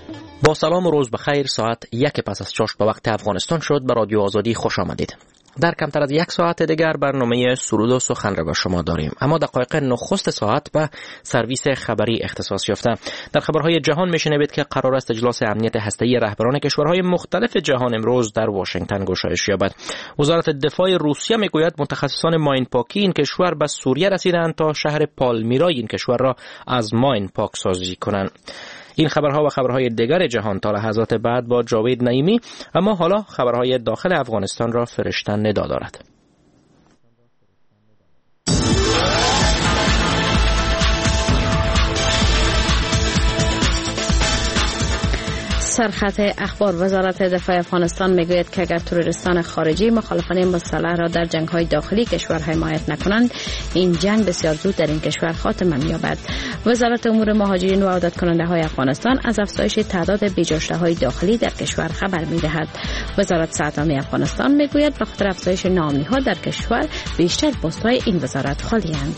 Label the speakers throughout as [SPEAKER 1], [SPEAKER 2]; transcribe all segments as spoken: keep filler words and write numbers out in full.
[SPEAKER 1] با سلام و روز بخیر. ساعت یک پس از چاشت به وقت افغانستان شد. به رادیو آزادی خوش آمدید. در کمتر از یک ساعت دیگر برنامه سرود و سخن را به شما داریم، اما دقایق نخست ساعت به سرویس خبری اختصاص یافته. در خبرهای جهان میشنوید که قرار است اجلاس امنیت هسته‌ای رهبران کشورهای مختلف جهان امروز در واشنگتن گشایش یابد. وزارت دفاع روسیه میگوید متخصصان ماین پاکی این کشور به سوریه رسیدند تا شهر پالمیرای این کشور را از ماین پاک سازی کنند. این خبرها و خبرهای دیگر جهان تا لحظات بعد با جاوید نعیمی، اما حالا خبرهای داخل افغانستان را فرشته ندا دارد.
[SPEAKER 2] سرخط اخبار: وزارت دفاع افغانستان میگوید که اگر تروریستان خارجی مخالفان مسلح را در جنگ‌های داخلی کشور حمایت نکنند، این جنگ بسیار زود در این کشور خاتمه می‌یابد. وزارت امور مهاجرین و عودت کننده‌های افغانستان از افزایش تعداد بی‌جاشته‌های داخلی در کشور خبر می‌دهد. وزارت صحت عامه افغانستان میگوید به خاطر افزایش ناامنی‌ها در کشور بیشتر پست‌های این وزارت خالی‌اند.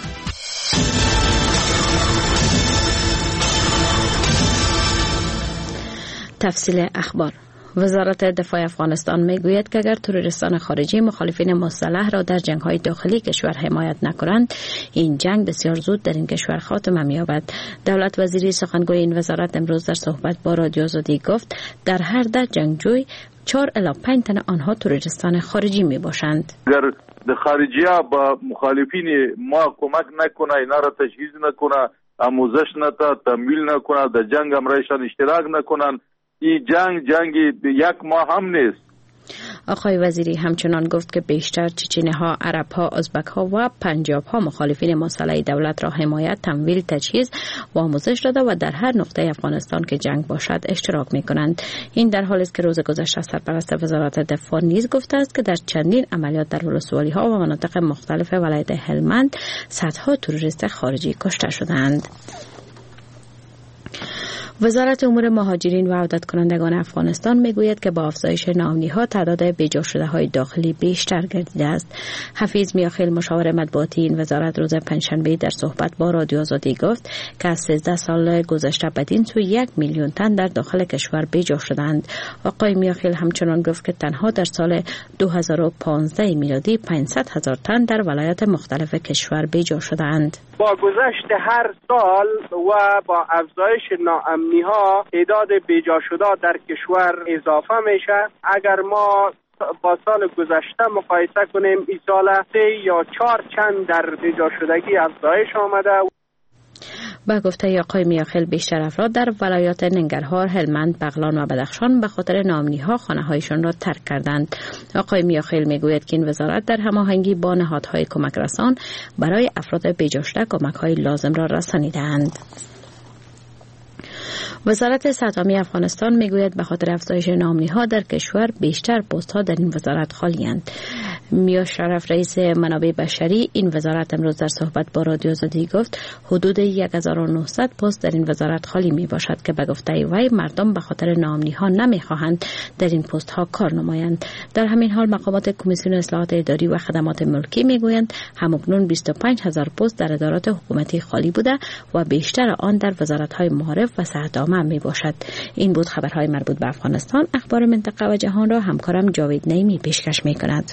[SPEAKER 2] تفصیل اخبار: وزارت دفاع افغانستان میگوید که اگر تروریستان خارجی مخالفین مسلح را در جنگ‌های داخلی کشور حمایت نکنند، این جنگ بسیار زود در این کشور خاتمه می‌یابد. دولت وزیری سخنگوی این وزارت امروز در صحبت با رادیو آزادی گفت در هر ده جنگجوی چهار الی پنج تن آنها تروریستان خارجی میباشند.
[SPEAKER 3] اگر د خارجی‌ها با مخالفین ما کمک نکنه، اینا را تجهیز نکنه، آموزش نتا تمویل نکنه، در جنگ امرایشان اشتراک نکنن، این جنگ جنگ یک ماه هم نیست.
[SPEAKER 2] آقای وزیری همچنان گفت که بیشتر چچنی‌ها، عرب‌ها، ازبک‌ها و پنجاب‌ها مخالفین مسلح دولت را حمایت، تمویل، تجهیز و آموزش داده و در هر نقطه افغانستان که جنگ باشد اشتراک می‌کنند. این در حالی است که روز گذشته سرپرست وزارت دفاع نیز گفته است که در چندین عملیات در ولسوالی‌ها و مناطق مختلف ولایت هلمند صدها تروریست خارجی کشته شدند. وزارت امور مهاجرین و عودت کنندگان افغانستان میگوید که با افزایش ناامنی‌ها تعداد بیجا شده‌های داخلی بیشتر گردیده است. حفیظ میاخیل مشاور مطبوعاتی این وزارت روز پنجشنبه در صحبت با رادیو آزادی گفت که از سیزده سال گذشته بدین سو یک میلیون تن در داخل کشور بیجا شدند. آقای میاخیل همچنان گفت که تنها در سال دو هزار و پانزده میلادی پانصد هزار تن در ولایات مختلف کشور بیجا شدند.
[SPEAKER 4] با گذشت هر سال و با افزایش ناامنی‌ها تعداد بیجا شده در کشور اضافه میشه. اگر ما با سال گذشته مقایسه کنیم، این سال سه یا چهار چند در بیجا شدگی افزایش آمده.
[SPEAKER 2] با گفته آقای میاخیل بیشتر افراد در ولایات ننگرهار، هلمند، بغلان و بدخشان به خاطر ناامنی‌ها خانه‌هایشان را ترک کردند. آقای میاخیل میگوید که این وزارت در هماهنگی با نهادهای کمک رسان برای افراد بیجاشته کمک‌های لازم را رسانیده‌اند. وزارت صحت عامه افغانستان میگوید به خاطر افزایش ناامنی‌ها در کشور بیشتر پست‌ها در این وزارت خالی‌اند. میا شرف رئیس منابع بشری این وزارت امروز در صحبت با رادیو آزادی گفت حدود یک هزار و نهصد پست در این وزارت خالی می باشد که به گفته وی مردم به خاطر ناامنی‌ها نمی‌خواهند در این پست‌ها کار نمایند. در همین حال مقامات کمیسیون اصلاحات اداری و خدمات ملکی میگویند همکنون بیست و پنج هزار پست در ادارات حکومتی خالی بوده و بیشتر آن در وزارت‌های معارف و صحت عامه می باشد. این بود خبرهای مربوط به افغانستان. اخبار منطقه و جهان را همکارم جاوید نعیمی پیشکش می‌کند.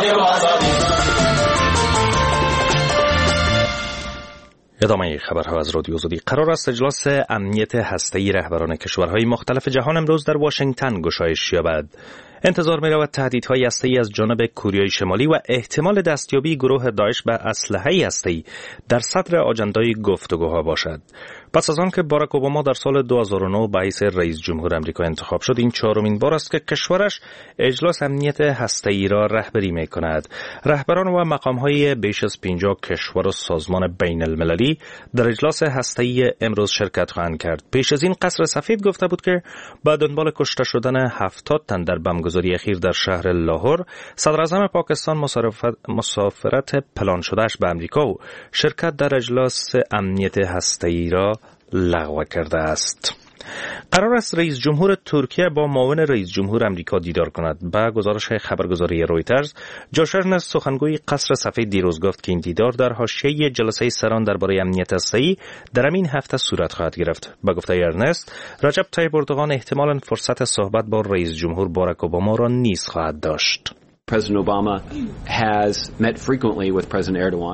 [SPEAKER 1] ادامه خبرها از رادیو آزادی. قرار است اجلاس امنیت هسته‌ای رهبران کشورهای مختلف جهان امروز در واشنگتن گشایش یابد. انتظار می‌رود تهدیدهای هسته‌ای از جانب کره شمالی و احتمال دستیابی گروه داعش به اسلحه هسته‌ای در صدر آجندای گفتگوها باشد. پس از آن که باراک اوباما در سال دو هزار و نه به حیث رئیس جمهور آمریکا انتخاب شد، این چهارمین بار است که کشورش اجلاس امنیت هسته‌ای را رهبری می‌کند. رهبران و مقام‌های بیش از پنجاه کشور و سازمان بین‌المللی در اجلاس هسته‌ای امروز شرکت خواهند کرد. پیش از این قصر سفید گفته بود که با دنبال کشته شدن هفتاد تن در بمبگذاری اخیر در شهر لاهور، صدراعظم پاکستان مسافرت پلان شدهش به آمریکا و شرکت در اجلاس امنیت هسته‌ای را لغو کرده است. قرار است رئیس جمهور ترکیه با معاون رئیس جمهور امریکا دیدار کند. به گزارش خبرگزاری رویترز، جوش ارنست سخنگوی قصر سفید دیروز گفت که این دیدار در حاشیه جلسه سران درباره امنیت هسته‌ای در این هفته صورت خواهد گرفت. به گفته ارنست، رجب طیب اردوغان احتمالاً فرصت صحبت با رئیس جمهور باراک اوباما را نیز خواهد داشت.
[SPEAKER 5] President Obama has met frequently with President Erdogan.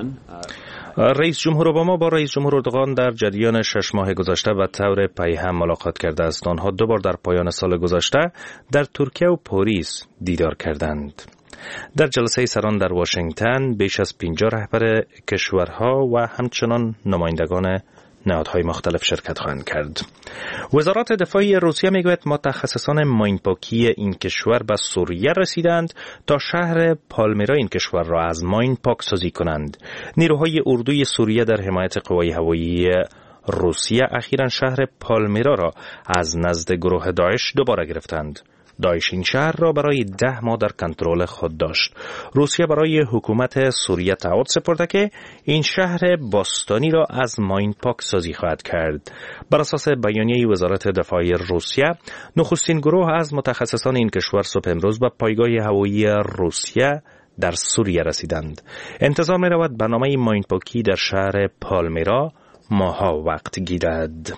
[SPEAKER 1] رئیس جمهور اوباما با رئیس جمهور اردوغان در جریان شش ماه گذشته به طور پیهم ملاقات کرده است. آنها دو بار در پایان سال گذشته در ترکیه و پاریس دیدار کردند. در جلسه سران در واشنگتن بیش از پنجاه رهبر کشورها و همچنان نمایندگان نهادهای مختلف شرکت خواهند کرد. وزارت دفاعی روسیه میگوید متخصصان ماینپاکی این کشور به سوریه رسیدند تا شهر پالمیرا این کشور را از ماین پاک سازی کنند. نیروهای اردوی سوریه در حمایت قوای هوایی روسیه اخیراً شهر پالمیرا را از نزد گروه داعش دوباره گرفتند. داعش این شهر را برای ده ماه در کنترل خود داشت. روسیه برای حکومت سوریه تعهد سپرده که این شهر باستانی را از ماین پاک سازی خواهد کرد. بر اساس بیانیه وزارت دفاع روسیه، نخستین گروه از متخصصان این کشور صبح امروز به پایگاه هوایی روسیه در سوریه رسیدند. انتظار می رود برنامه ماین پاکی در شهر پالمیرا ماها وقت گیرد.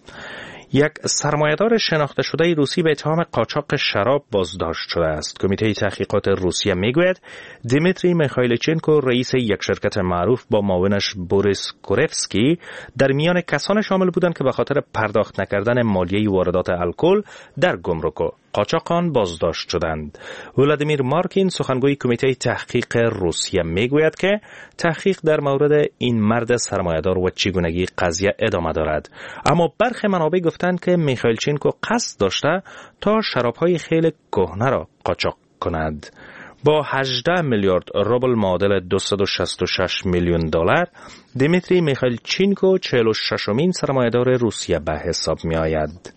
[SPEAKER 1] یک سرمایه‌دار شناخته شده روسی به اتهام قاچاق شراب بازداشت شده است. کمیته تحقیقات روسیه میگوید دیمیتری میخایلچنکو، رئیس یک شرکت معروف، با معاونش بوریس کورفسکی در میان کسان شامل بودند که به خاطر پرداخت نکردن مالیه واردات الکل در گمرک و قاچاقان بازداشت شدند. ولادیمیر مارکین، سخنگوی کمیته تحقیق روسیه، میگوید که تحقیق در مورد این مرد سرمایه‌دار و چگونگی قضیه ادامه دارد، اما برخی منابع گفتند که میخایلچنکو قصد داشته تا شراب‌های خیلی کهنه را قاچاق کند. با هجده میلیارد روبل معادل دویست و شصت و شش میلیون دلار، دیمیتری میخایلچنکو چهل و ششمین سرمایه‌دار روسیه به حساب می‌آید.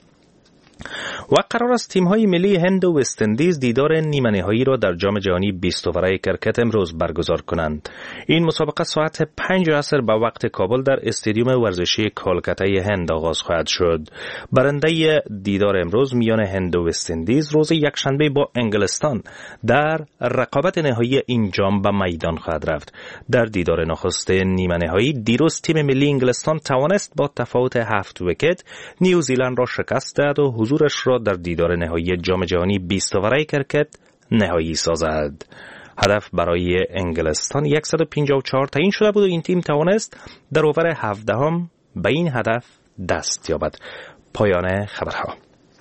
[SPEAKER 1] و قرار است تیم‌های ملی هند و وست اندیز دیدار نیمه نهایی را در جام جهانی بیست اووره کرکت امروز برگزار کنند. این مسابقه ساعت پنج عصر به وقت کابل در استادیوم ورزشی کلکته هند آغاز خواهد شد. برنده دیدار امروز میان هند و وست اندیز روز یکشنبه با انگلستان در رقابت نهایی این جام به میدان خواهد رفت. در دیدار نخست نیمه نهایی دیروز تیم ملی انگلستان توانست با تفاوت هفت ویکت نیوزیلند را شکست داد و حضورش را در دیدار نهایی جام جهانی بیست اووره کرکت نهایی سازد. هدف برای انگلستان صد و پنجاه و چهار تعیین شده بود و این تیم توانست در اوور هفدهم به این هدف دست یابد. پایان خبرها.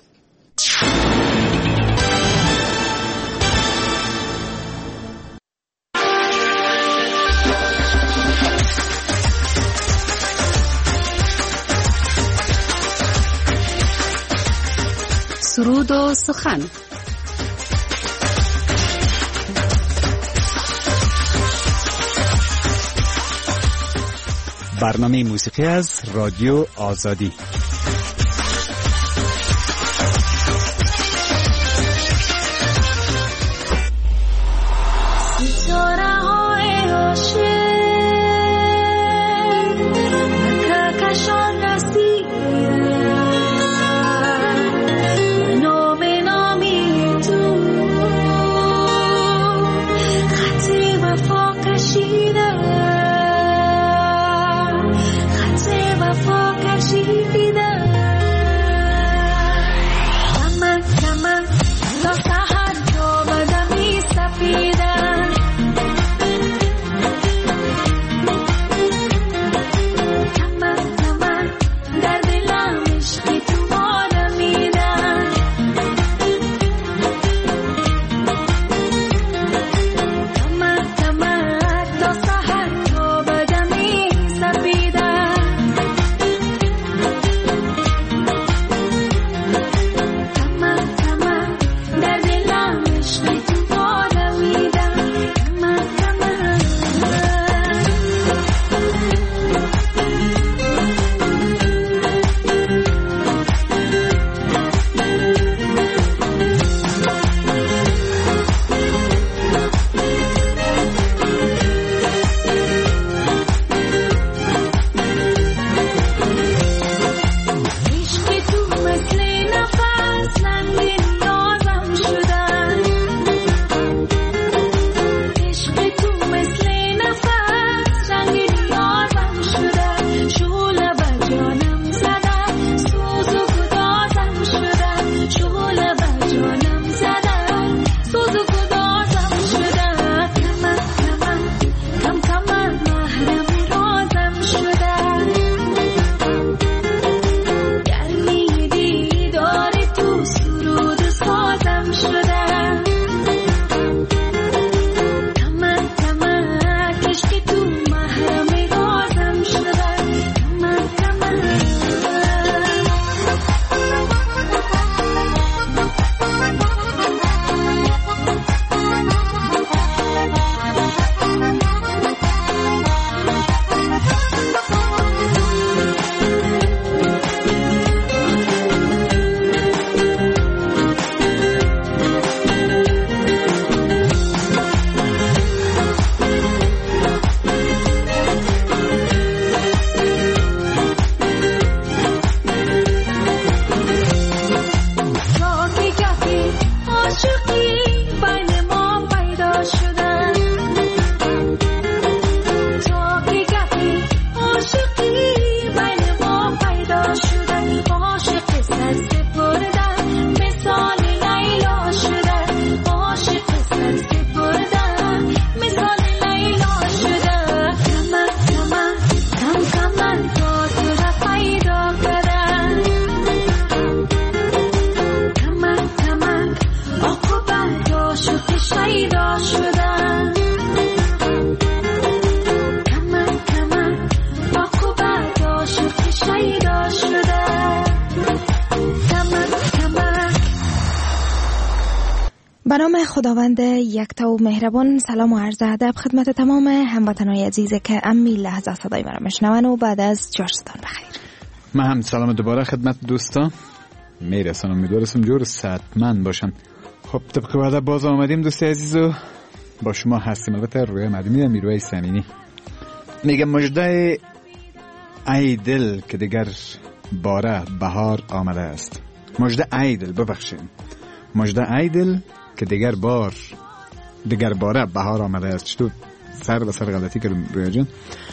[SPEAKER 6] سرود و سخن.
[SPEAKER 7] برنامه موسیقی از رادیو آزادی.
[SPEAKER 8] She
[SPEAKER 6] به نام خداوند یکتا و مهربان. سلام و عرض ادب خدمت تمام هموطنان عزیز که امی لحظه صدای مرا میشنون و بعد از جارستان بخیر.
[SPEAKER 7] من هم سلام دوباره خدمت دوستان میرسانم، امیدوارم جور صحتمند باشن. خب طبق وعده باز آمدیم دوست عزیز و با شما هستیم. البته روی مدنی میروی سمینی میگم مژده ای دل که دیگر باره بهار آمده است. مژده ای دل ببخشید مژده ای دل که دیگر بار دیگر باره بهار آمده است. چطور سر به سر غلطی کردم رویا جان.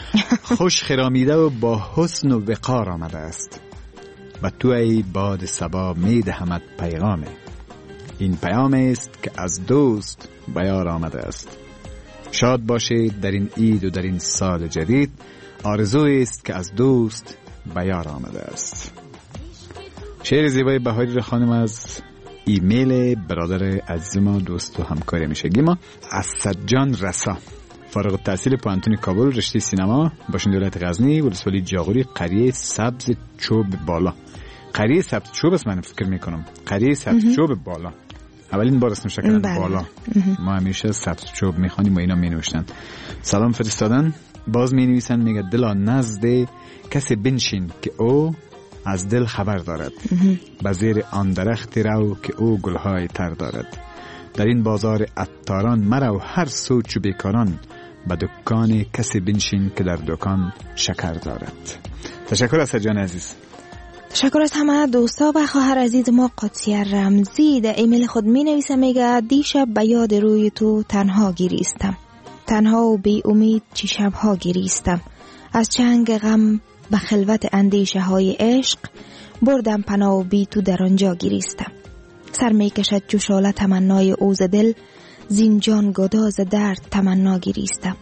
[SPEAKER 7] خوش خرامیده و با حسن و وقار آمده است و تو ای باد صبا میدهمت پیغامه. این پیام است که از دوست بیار آمده است. شاد باشید در این عید و در این سال جدید. آرزوی است که از دوست بیار آمده است. شعر زیبای بهاری را خانم از ایمیل برادر عزیز ما دوست و همکار همیشگی ما اسدجان رسا، فارغ التحصیل پانتون کابل، رشته سینما، باشنده ولایت غزنی، ولسوالی جاغوری، قریه سبز چوب بالا. قریه سبز چوب است، من فکر میکنم قریه سبز چوب بالا اولین بار اسمش کردن بالا. ما همیشه سبز چوب میخوانیم و اینا مینوشتن. سلام فرستادن. باز می نویسن میگه دلا نزد کسی بنشین که او از دل خبر دارد، به زیر آن درخت رو که او گلهای تر دارد. در این بازار عطاران مرو هر سو چو بیکاران، به دکان کسی بنشین که در دکان شکر دارد. تشکر از جان عزیز.
[SPEAKER 6] تشکر از همه دوستا و خواهر عزیز ما. قدسیه رمزی در ایمیل خود می نویسه میگه دیشب به یاد روی تو تنها گریستم، تنها و بی امید چی شبها گریستم. از چنگ غم به خلوت اندیشه های عشق، بردم پناه و بی تو در آنجا گریستم. سر می کشد جوشاله تمنای اوز دل، زینجان گداز درد تمنا گریستم.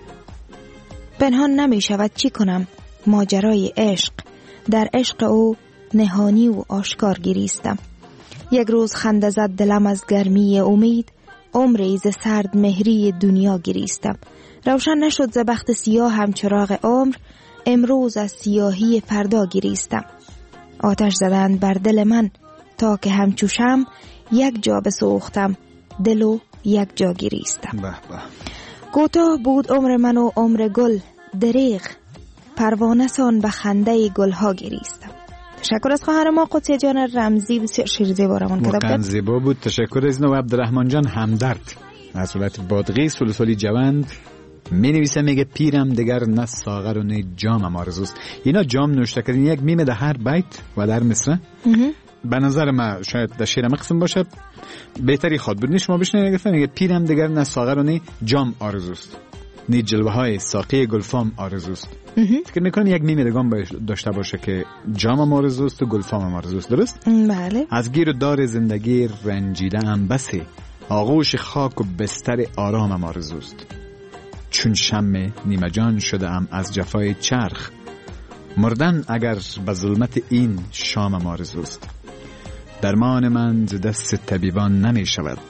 [SPEAKER 6] پنهان نمی شود چی کنم ماجرای عشق، در عشق او نهانی و آشکار گریستم. یک روز خنده زد دلم از گرمی امید، عمری ز سرد مهری دنیا گریستم. روشن نشد ز بخت سیاه هم چراغ عمر، امروز از سیاهی فردا گریستم. آتش زدند بر دل من تا که همچو شمع، یک جا بسوختم دل و یک جا گریستم.
[SPEAKER 7] به به.
[SPEAKER 6] کوتاه بود عمر من و عمر گل، دریغ پروانه سان به خنده گلها گریستم. تشکر از خواهر ما قدسیه جان رمزی، بسیار شعر زیبا رمان کرده بود.
[SPEAKER 7] واقعا زیبا بود. تشکر از نو عبدالرحمن جان همدرد از ولایت بادغیس، ولسوالی جوند، می نویسه میگه پیرم دیگر نه ساغر و نه جامم آرزوست. اینا جام نوشته کردین یک میمه در هر بیت و در مصره. به نظر من شاید در شعر مقسم باشه، بهتری خود بود شما بشنوید. گفتن میگه پیرم دیگر نه ساغر و نه جام آرزوست، نه جلوه های ساقی گلفام آرزوست. فکر میکنم یک میمه دگان داشته باشه که جامم آرزوست و گلفامم آرزوست. درست؟
[SPEAKER 6] بله.
[SPEAKER 7] از گیر و دار زندگی رنجیده ام بسی، آغوش خاک و بستر آرامم آرزوست. چون شمع نیمه جان شده ام از جفای چرخ، مردن اگر به ظلمت این شامم آرزوست. درمان من ز دست طبیبان نمی شود،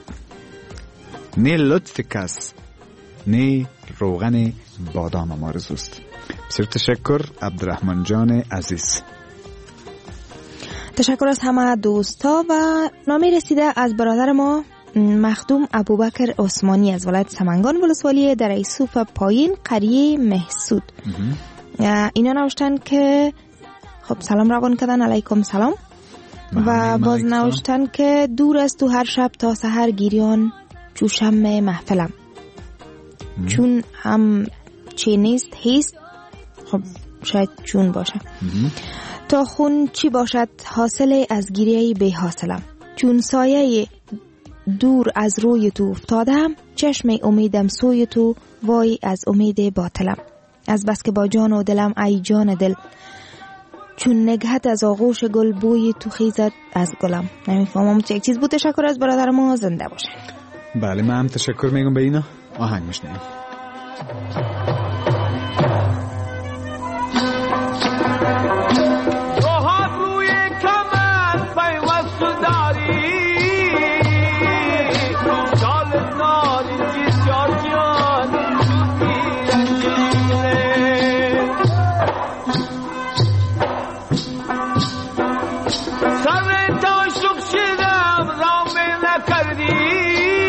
[SPEAKER 7] نه لطف کس نه روغن بادامم آرزوست. بسیار تشکر عبدالرحمن جان عزیز.
[SPEAKER 6] تشکر از همه دوستا. و نامی رسیده از برادر ما مخدوم ابوبکر عثمانی از ولایت سمنگان، ولسوالی در ایسوف پایین، قریه محسود. اینا نوشتن که خب سلام روان کردن، علیکم سلام. و باز نوشتن که دور است تو هر شب تا سحر گیریان، چوشم محفلم ام. چون هم چی نیست هیست، خب شاید چون باشه ام. تا خون چی باشد حاصل از گیریه بی حاصلم. چون سایه دور از روی تو افتادم، چشم امیدم سوی تو، وای از امید باطلم. از بس که با جان و دلم ای جان دل، چون نگهت از آغوش گل بوی تو خیزد از گلم. نمیفهمم چه یک چیز بود. تشکر از برادر ما، زنده باشه.
[SPEAKER 7] بله من هم تشکر میگم به اینا. آهنگ میشنیم.
[SPEAKER 8] سر تا شخ شدم رام نکردی،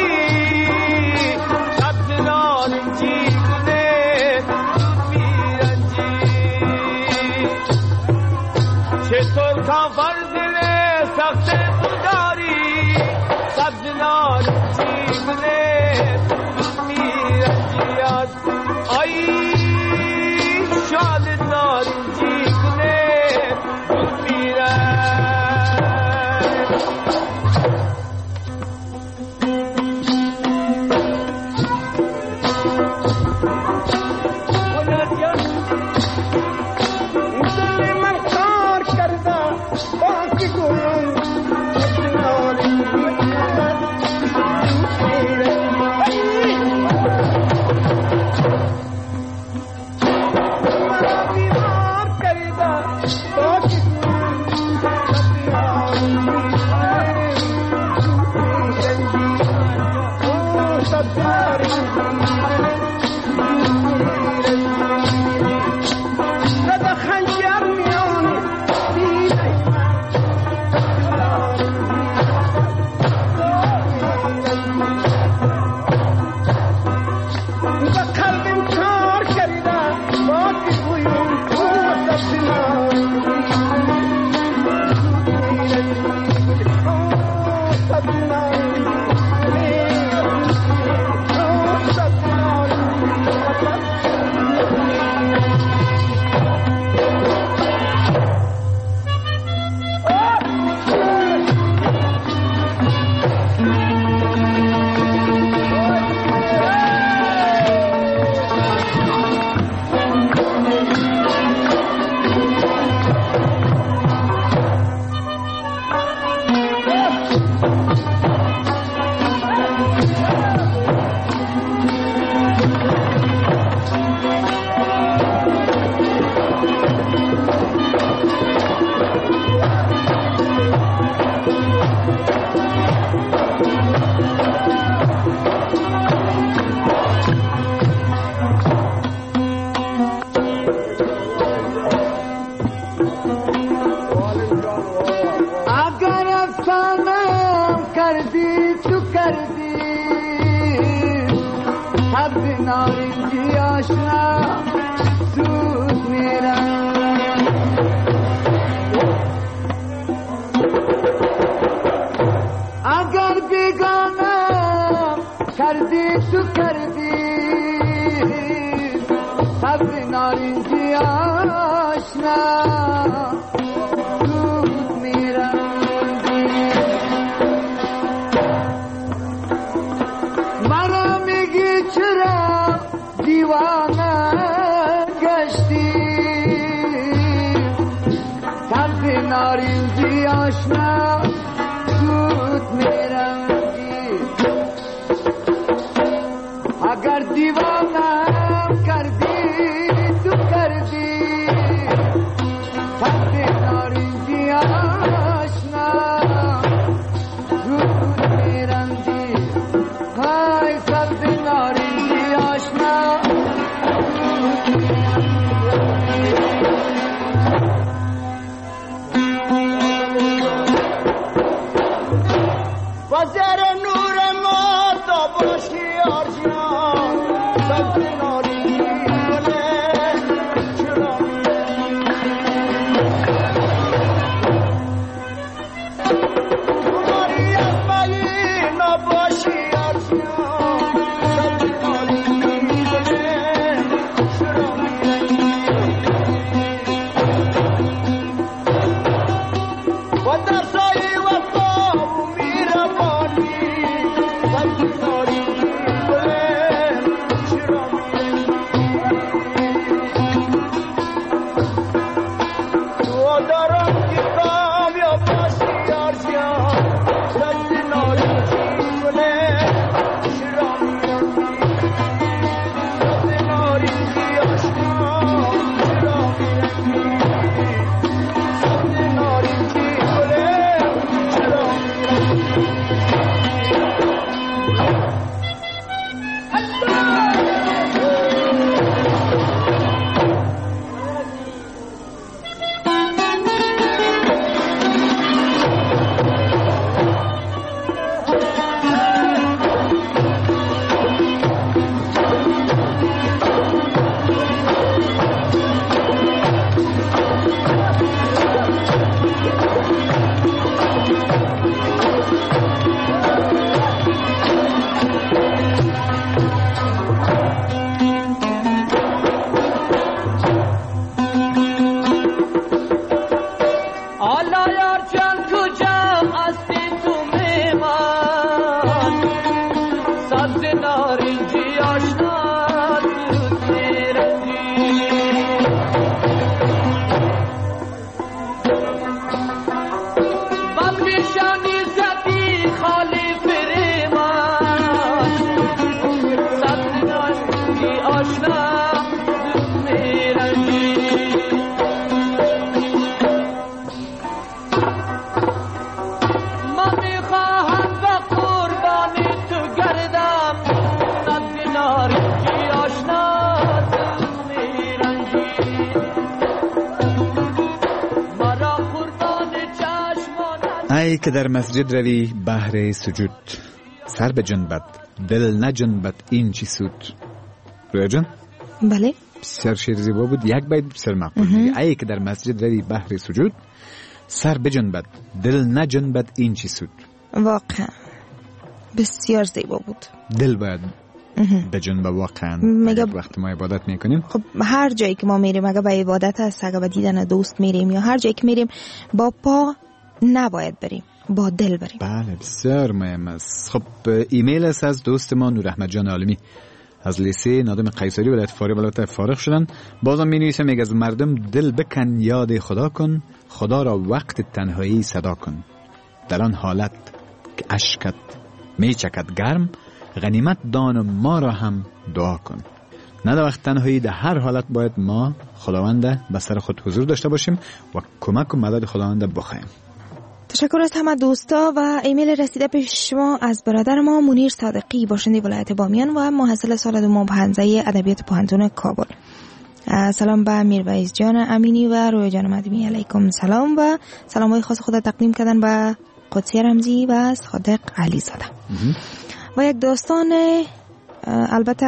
[SPEAKER 7] ای که در مسجد روی بهر سجود، سر به جنبت دل نجنبت این چی سود. رویا جان؟
[SPEAKER 6] بله.
[SPEAKER 7] بسیار شعر زیبا بود. یک بیت بسیار مقبول میگه ای که در مسجد روی بهر سجود، سر به جنبت دل نجنبت این چی سود.
[SPEAKER 6] واقعا بسیار زیبا بود.
[SPEAKER 7] دل باید به جنب واقعا
[SPEAKER 6] مگه
[SPEAKER 7] وقت ما عبادت میکنیم.
[SPEAKER 6] خب هر جایی که ما میریم، اگه به عبادت هست، اگه به دیدن دوست میریم یا هر جایی که میریم، با پا نباید بریم، با دل بریم.
[SPEAKER 7] بله بسیار مهم است. خب ایمیل است از دوست ما نور احمد جان عالمی از لیسه نادم قیصری ولایت فارغ ولایت فارغ شدن. بازم می نویسه، میگه از مردم دل بکن یاد خدا کن، خدا را وقت تنهایی صدا کن. در آن حالت که اشکت می چکد گرم، غنیمت دان و ما را هم دعا کن. نه در وقت تنهایی، در هر حالت باید ما خداوند به سر خود حضور داشته باشیم و کمک و مدد خداوند بخوایم.
[SPEAKER 6] تشکر از همه دوستا. و ایمیل رسیده پیش شما از برادر ما منیر صادقی، باشنده ولایت بامیان و محصل سال دوم حوزه ادبیات پوهنتون کابل. سلام به میرویس جان امینی و رویا جان مدیمی، علیکم سلام و سلامای خاص خود تقدیم کردن به قدسی رمزی و صادق علی زاده. و یک داستان البته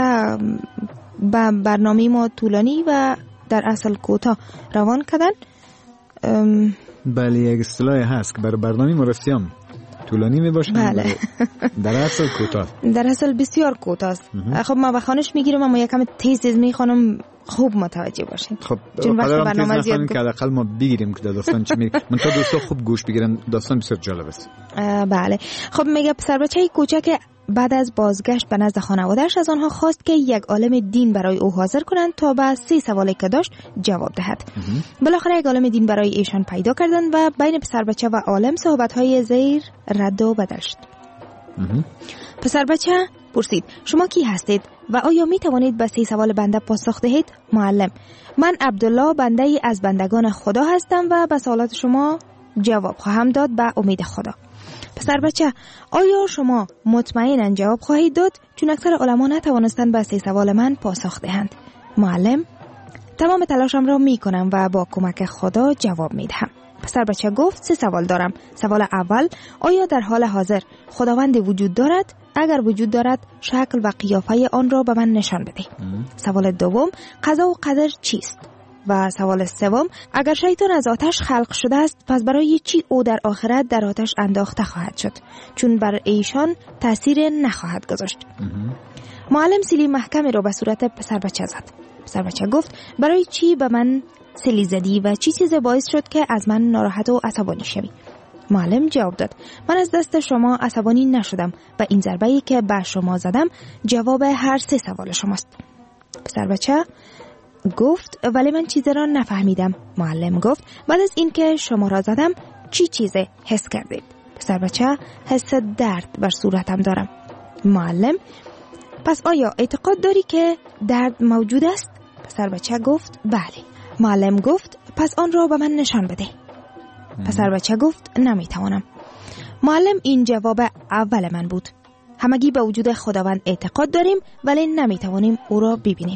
[SPEAKER 6] به برنامه ما طولانی و در اصل کوتاه روان کردن.
[SPEAKER 7] بله یک اصطلاحی هست که برای برنامه مرسیام طولانی می باشه.
[SPEAKER 6] بله.
[SPEAKER 7] در اصل کوتاه.
[SPEAKER 6] در اصل بسیار کوتاه است. خب ما بخوانش میگیرم اما یکم تیز تیز میخوانم، خوب متوجه باشین.
[SPEAKER 7] خب
[SPEAKER 6] چون وقت برنامه زیاد
[SPEAKER 7] که حداقل ما بگیریم که داستان چی میگه. من تا دوستا خوب گوش بگیرن، داستان بسیار جالب است.
[SPEAKER 6] بله. خب میگه پسر بچه کوچک بعد از بازگشت به نزد خانواده‌اش از آنها خواست که یک عالم دین برای او حاضر کنند تا به سه سوالی که داشت جواب دهد. بالاخره یک عالم دین برای ایشان پیدا کردند و بین پسر بچه و عالم صحبت‌های زیر رد و بدل شد. پسر بچه پرسید شما کی هستید و آیا می توانید به سه سوال بنده پاسخ دهید؟ معلم: من عبدالله، بنده ای از بندگان خدا هستم و به سوالات شما جواب خواهم داد به امید خدا. پسر بچه: آیا شما مطمئناً جواب خواهید داد؟ چون اکثر علما نتوانستند به سه سوال من پاسخ دهند. معلم: تمام تلاشم را می کنم و با کمک خدا جواب می دهم. پسر بچه گفت سه سوال دارم. سوال اول: آیا در حال حاضر خداوند وجود دارد؟ اگر وجود دارد شکل و قیافه آن را به من نشان بده. سوال دوم: قضا و قدر چیست؟ و سوال سوم: اگر شیطان از آتش خلق شده است پس برای چی او در آخرت در آتش انداخته خواهد شد؟ چون بر ایشان تأثیر نخواهد گذاشت. معلم سیلی محکمی را به صورت پسر بچه زد. پسر بچه گفت برای چی به من سیلی زدی و چی چیز باعث شد که از من ناراحت و عصبانی شوی؟ معلم جواب داد من از دست شما عصبانی نشدم و این ضربه‌ای که به شما زدم جواب هر سه سوال شماست. پسر بچه گفت ولی من چیزی را نفهمیدم. معلم گفت بعد از این که شما را زدم چی چیزی حس کردید؟ پسر بچه: حس درد بر صورتم دارم. معلم: پس آیا اعتقاد داری که درد موجود است؟ پسر بچه گفت بله. معلم گفت پس آن را به من نشان بده. پسر بچه گفت نمیتوانم. معلم: این جواب اول من بود. همگی به وجود خداوند اعتقاد داریم ولی نمیتوانیم او را ببینیم.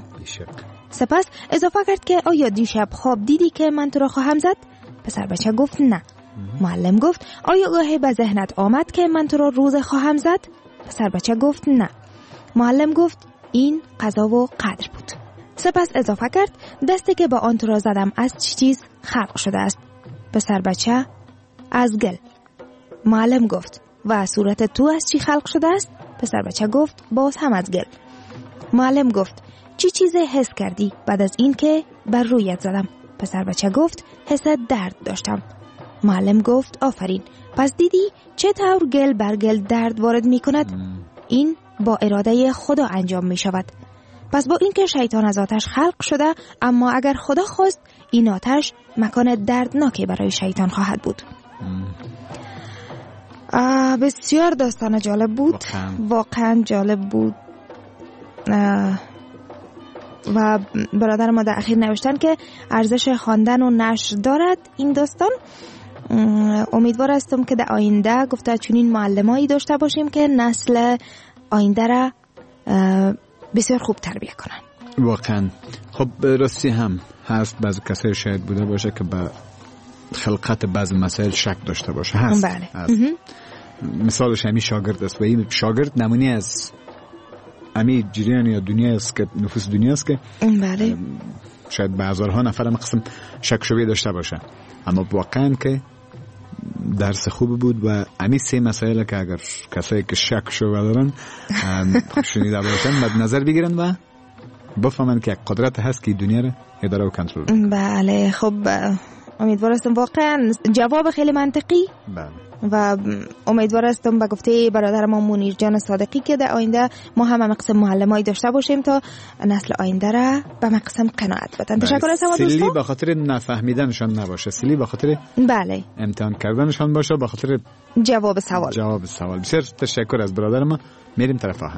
[SPEAKER 6] سپس اضافه کرد که آیا دیشب خواب دیدی که من تو را خواهم زد؟ پسر بچه گفت نه. معلم گفت آیا گاهی به ذهنت آمد که من تو را روز خواهم زد؟ پسر بچه گفت نه. معلم گفت این قضا و قدر بود. سپس اضافه کرد دستی که با آن تو را زدم از چه چیز خلق شده است؟ پسر بچه: از گل. معلم گفت و صورت تو از چی خلق شده است؟ پسر بچه گفت باز هم از گل. معلم گفت چی چیز حس کردی بعد از این که بر رویت زدم؟ پسر بچه گفت حس درد داشتم. معلم گفت آفرین، پس دیدی چه طور گل بر گل درد وارد می کند؟ این با اراده خدا انجام می شود. پس با اینکه شیطان از آتش خلق شده، اما اگر خدا خواست این آتش مکان دردناکی برای شیطان خواهد بود. بسیار داستان جالب بود، واقعا, واقعا جالب بود. و برادر ما در اخیر نوشتن که ارزش خواندن و نشر دارد این داستان. امیدوار هستم که در آینده گفته چنین معلمایی داشته باشیم که نسل آینده را بسیار خوب تربیت کنن.
[SPEAKER 7] واقعا. خب راستی هم هست بعضی کسایی شاید بوده باشه که به خلقت بعض مسائل شک داشته باشه هست.
[SPEAKER 6] بله.
[SPEAKER 7] هست. مثالش همین شاگرد است و این شاگرد نمونه از همین جریان یا دنیا است که نفوس دنیا است که
[SPEAKER 6] بله
[SPEAKER 7] شاید به هزارها نفر هم قسم شک شبیه داشته باشه، اما واقعا که درس خوب بود و همین سه مسائل که اگر کسایی که شک شبیه دارن شنیده باشن مد نظر بگیرن و بفهمن که قدرت هست که دنیا رو اداره و کنترل کنه.
[SPEAKER 6] بله خب امیدوار هستم واقعا جواب خیلی منطقی.
[SPEAKER 7] بله.
[SPEAKER 6] و امیدوار هستم به گفته برادر ما منیر جان صادقی که در آینده ما هم مقسم معلمایی داشته باشیم تا نسل آینده را به مقسم قناعت بدن. تشکر از شما دوستان.
[SPEAKER 7] سلی به خاطر نفهمیدنشان نباشه، سلی به خاطر
[SPEAKER 6] بله
[SPEAKER 7] امتحان کردنشان باشه، به خاطر
[SPEAKER 6] جواب سوال.
[SPEAKER 7] جواب سوال. بسیار تشکر از برادر ما. میریم طرف آهنگ.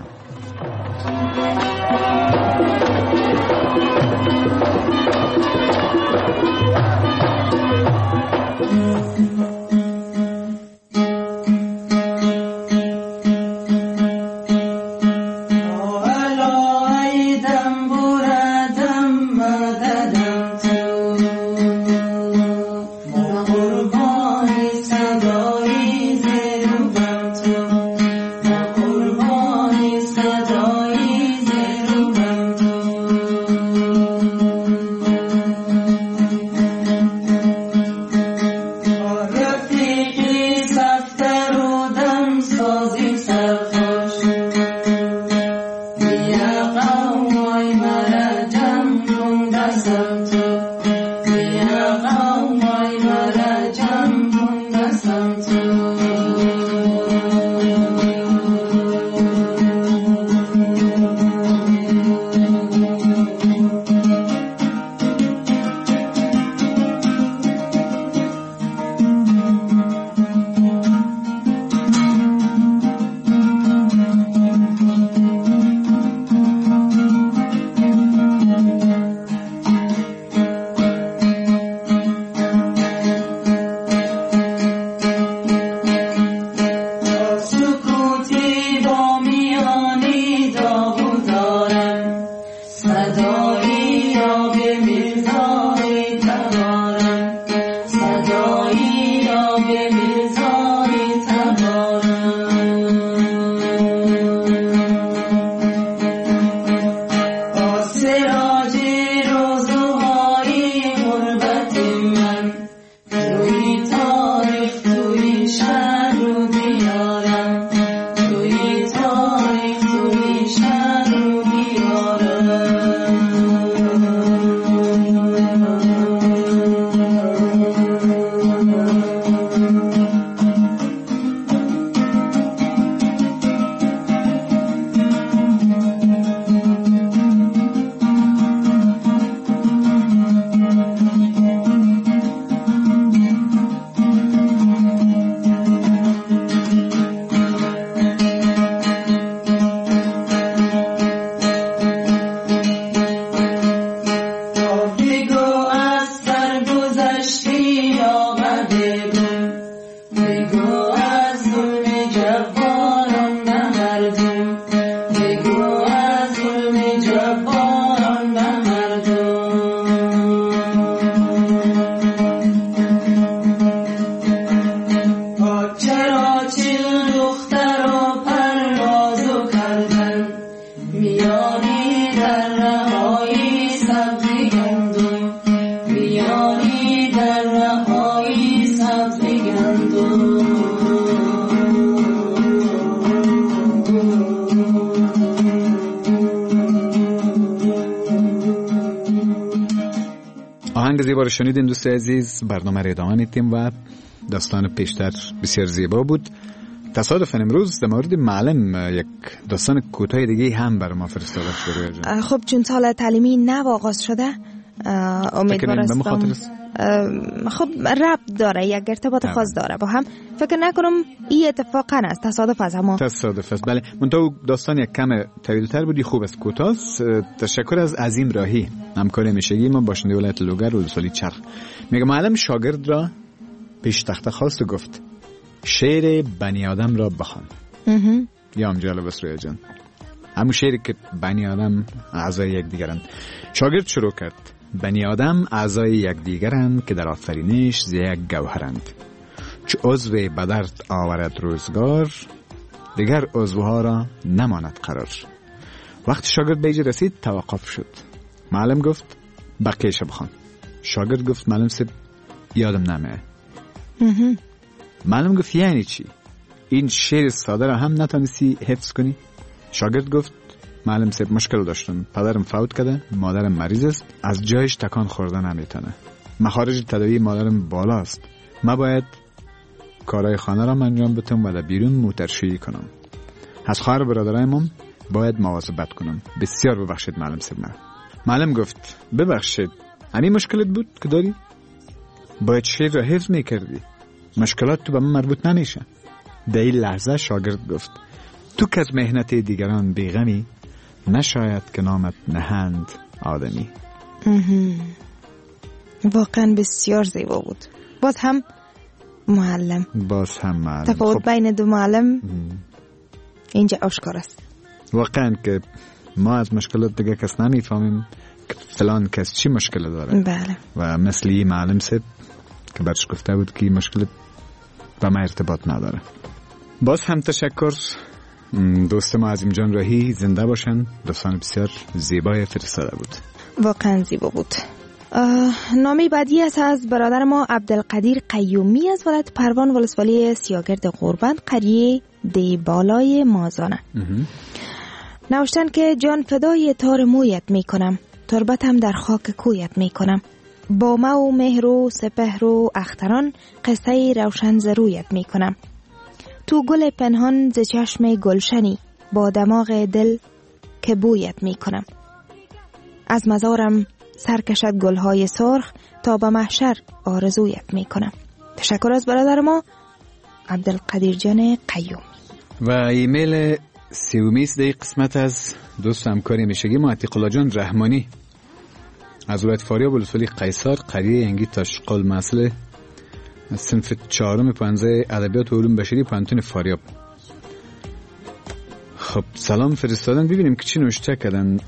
[SPEAKER 7] زیبا شنیدین دوست عزیز، برنامه را ادامه میدیم و داستان پیشتر بسیار زیبا بود. تصادفاً امروز در مورد معلم یک داستان کوتاه دیگه هم برای ما فرستاده شده.
[SPEAKER 6] خب چون سال تعلیمی نو آغاز شده امیدوار هستم خب ربط داره، یک ارتباط خاص داره با هم. فکر نکنم این اتفاقا است، تصادف است. اما
[SPEAKER 7] تصادف است بله. منتها داستان یک کم طویل‌تر بودی، خوب است، کوتاه. تشکر از عظیم راهی همکار همیشگی ما باشنده ولایت لوگر و سالی چرخ. میگه معلم شاگرد را پیش تخته خواست و گفت شعر بنی آدم را بخوان. یا هم جالب است رویا جان، همون شعری که بنی آدم اعضای یک دیگرند. شاگرد شروع کرد بنی آدم اعضای یکدیگرند که در آفرینش ز یک گوهرند. چو عضو به درد آورد روزگار، دیگر عضوها را نماند قرار. وقتی شاگرد به اینجا رسید توقف شد. معلم گفت بقیه‌اش بخوان. شاگرد گفت معلم صاحب یادم نمیاد. معلم گفت یعنی چی؟ این شعر ساده را هم نتونستی حفظ کنی؟ شاگرد گفت معلم صاحب مشکل داشتم، پدرم فوت کرده، مادرم مریض است، از جایش تکان خورده نمیتونه، مخارج تداوی مادرم بالاست، ما باید کارهای خانه را انجام بدم و در بیرون موترشویی کنم. از خواهر برادرایم باید مواظبت کنم. بسیار ببخشید معلم صاحب. من معلم گفت ببخشید، همین مشکلت بود که داری؟ باید شعر را حفظ میکردی، مشکلات تو به من مربوط نمیشه. در این لحظه شاگرد گفت تو که از مهنت دیگران بیغمی، نشاید که نامت نهند آدمی.
[SPEAKER 6] واقعا بسیار زیبا بود. باز هم معلم
[SPEAKER 7] باز هم معلم
[SPEAKER 6] تفاوت
[SPEAKER 7] خب.
[SPEAKER 6] بین دو معلم اینجا آشکار است.
[SPEAKER 7] واقعا که ما از مشکلات دیگه کس نمیفهمیم که فلان کس چی مشکل داره.
[SPEAKER 6] بله.
[SPEAKER 7] و مثل این معلم صاحب که برش گفته بود که مشکل با ما ارتباط نداره. باز هم تشکر. دوست ما عظیم جان راهی زنده باشن. دوستان بسیار زیبای فرستاده بود.
[SPEAKER 6] واقعا زیبا بود. نامی بعدی است از برادر ما عبدالقدیر قیومی از ولایت پروان ولسوالی سیاگرد غربند قریه دی بالای مازانه. نوشتن که جان فدای تار مویت می کنم، تربتم در خاک کویت می کنم، با ما و مهر و سپهر و اختران قصه روشن ز رویت می کنم. تو گل پنهان ز چشم گلشنی، با دماغ دل که بویت می کنم. از مزارم سرکشد گلهای سرخ، تا به محشر آرزویت می کنم. تشکر از برادر ما عبدالقدیر جان قیومی.
[SPEAKER 7] و ایمیل سیومیس در قسمت از دوست همکاری میشگی ما عتیق الله جان رحمانی از ولایت فاریاب ولسوالی قیصر قریه ینگی تاشقال مسئله صنف چهارم پانزه ادبیات و علوم بشری پانتون فاریاب. خب سلام فرستادن. ببینیم که چی نوشته کردن.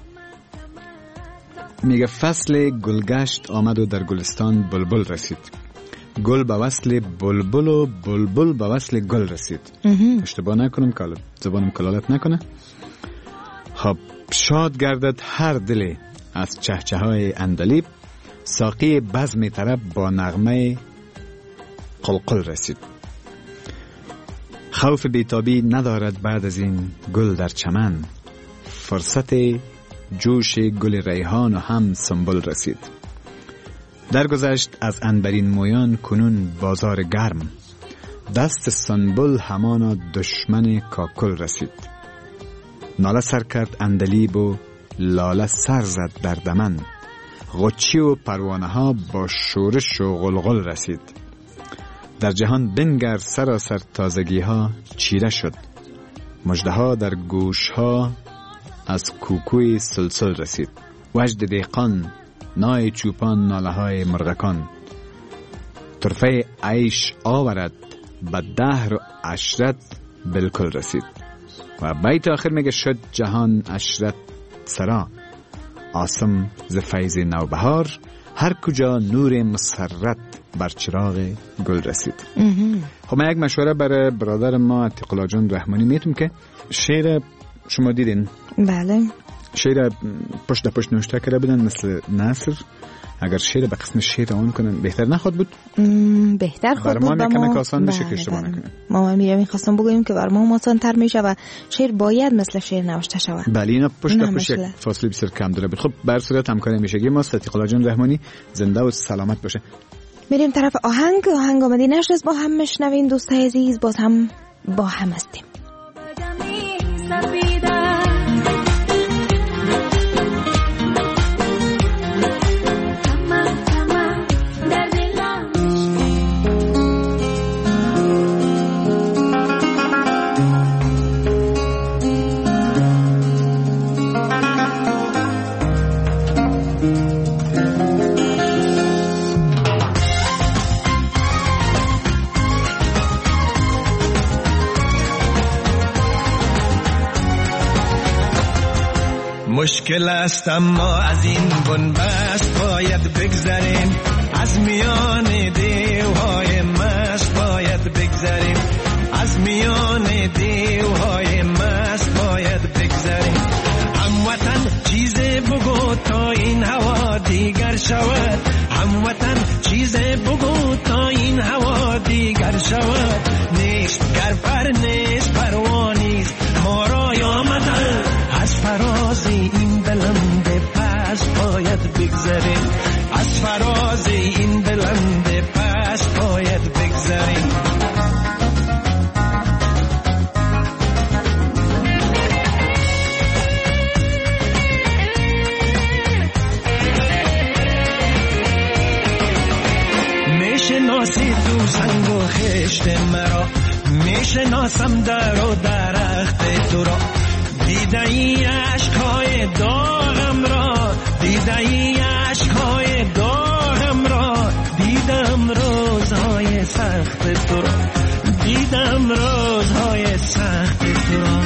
[SPEAKER 7] میگه فصل گلگشت آمد و در گلستان بلبل رسید، گل به وصل بلبل و بلبل به وصل گل رسید. اشتباه نکنم که زبانم کلالت نکنه. خب شاد گردد هر دل از چهچه های اندلیب، ساقی بزم طرب با نغمه قلقل رسید. خوف بیتابی ندارد بعد از این گل در چمن، فرصت جوش گل ریحان و هم سنبل رسید. درگذشت از عنبرین مویان کنون بازار گرم، دست سنبل همانا دشمن کاکل رسید. ناله سر کرد اندلیب و لاله سر زد در دمن، غچی و پروانه ها با شورش و غلغل رسید. در جهان بنگر سراسر تازگی ها چیره شد، مژده ها در گوش ها از کوکوی سلسل رسید. وجد دیقان نای چوپان ناله های مرغکان، طرفه عیش آورد به دهر و عشرت بالکل رسید. و بیت آخر میگه شد جهان عشرت سرا، آسم ز فیض نوبهار، هر کجا نور مسرت بر چراغ گل رسید. خب من یک مشوره برای برادر ما عتیق الله جان رحمانی میتونم که شعر شما دیدین؟
[SPEAKER 6] بله.
[SPEAKER 7] شعر پشت پشت نوشته کرده بودن مثل نصر. اگر شعر به قسم شعر آن کنن بهتر نخواد بود؟
[SPEAKER 6] بهتر خود بود.
[SPEAKER 7] برای ما کمی آسان بشه که اشتباه نکنه.
[SPEAKER 6] ما میرم میخواستم بگویم که برای ما آسان تر میشه و شعر باید مثل شعر نوشته شود.
[SPEAKER 7] بله اینا پشت پشت یک فاصله بسیار کم داره. خب بر صورت همکاری میشگی ما عتیق الله جان رحمانی زنده و سلامت باشه.
[SPEAKER 6] میریم طرف آهنگ. آهنگ آمدی نشست با هم مشنوین دوستای عزیز. باز هم با هم هستیم.
[SPEAKER 8] مشکل است اما از این بنبست باید بگذریم، از میان دیوهای مست باید بگذریم، از میان دیوهای مست باید بگذریم. هموطن چیز بگو تا این هوا دیگر شود، هموطن چیز بگو تا این هوا دیگر شود. نیست گر پر نیست پروانیست ما را آمدن، از فراز این بلند پس باید بگذریم، از فراز این بلند پس باید بگذریم. میشناسی تو سنگ و خشت مرا، میشناسم در و درخت تو را. دیده ای عشقهای داغم را، دیده ای عشقهای داغم را، دیدم روزهای سخت تو را، دیدم روزهای سخت تو را.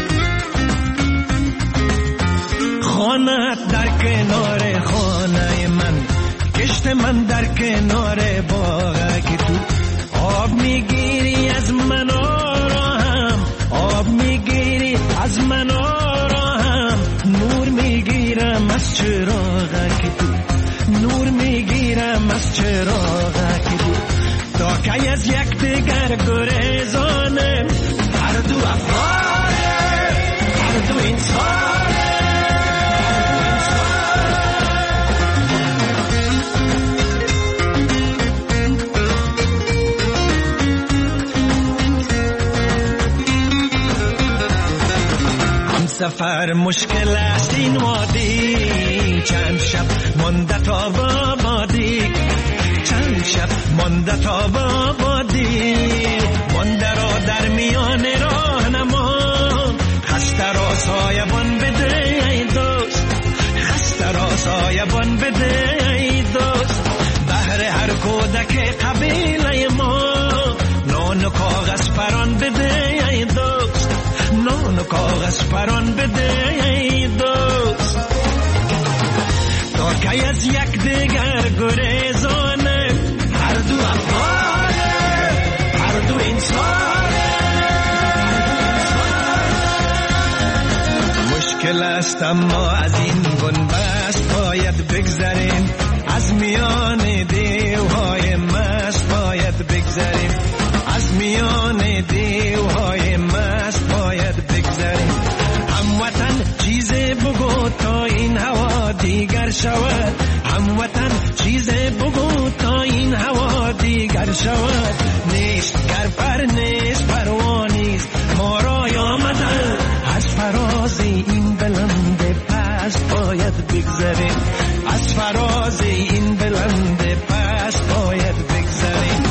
[SPEAKER 8] خانه‌ات در کنار خانه من، کشت من در کنار باغ که تو آب میگیری از من آرام، آب میگیری از من آرام. نور میگیرم از چراغ که تو، نور میگیرم از چراغ که تو. تا که از یک دیگر گریزانه، هر دو افغانه هر دو انسانه. سفر مشکل است این وادی، چند شب مانده تا بادی، چند شب مانده تا بادی. مانده را در میان راه نما، خسته را سایبان بده ای دوست، خسته را سایبان بده ای دوست. بهر هر کودک قبیله ما نان و کاغذ پران بده ای دوست، نان و کاغذ پران بده ای دوست. تا که از یک دیگر گریزانه، هر دو افغانه هر دو انسانه. مشکل است اما از این بنبست باید بگذریم، از میان دیوهای مست باید بگذریم، از میان دیوهای مست باید بگذریم. هموطن چیز بگو تا این هوا دیگر شود، هموطن چیز بگو تا این هوا دیگر شود. نیست گر پر نیست پروانیست ما را آمدن، از فراز این بلند پس باید بگذریم، از فراز این بلند پس باید بگذریم.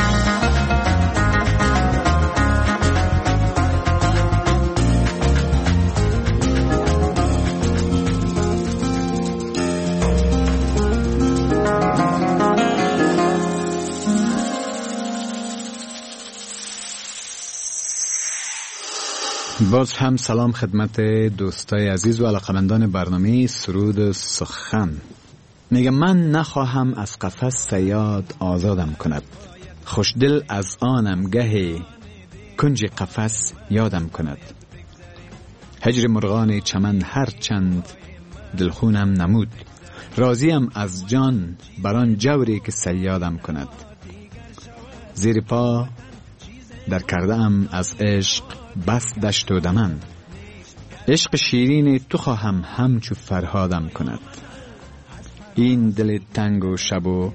[SPEAKER 7] باز هم سلام خدمت دوستای عزیز و علاقمندان برنامه سرود سخن. میگم من نخواهم از قفس صیاد آزادم کند، خوشدل از آنم گهی کنج قفس یادم کند. هجر مرغان چمن هر چند دلخونم نمود، راضیم از جان بران جوری که صیادم کند. زیر پا در کردم از عشق بس دشت و دمن، عشق شیرین تو خواهم همچو فرهادم کند. این دل تنگ و شب و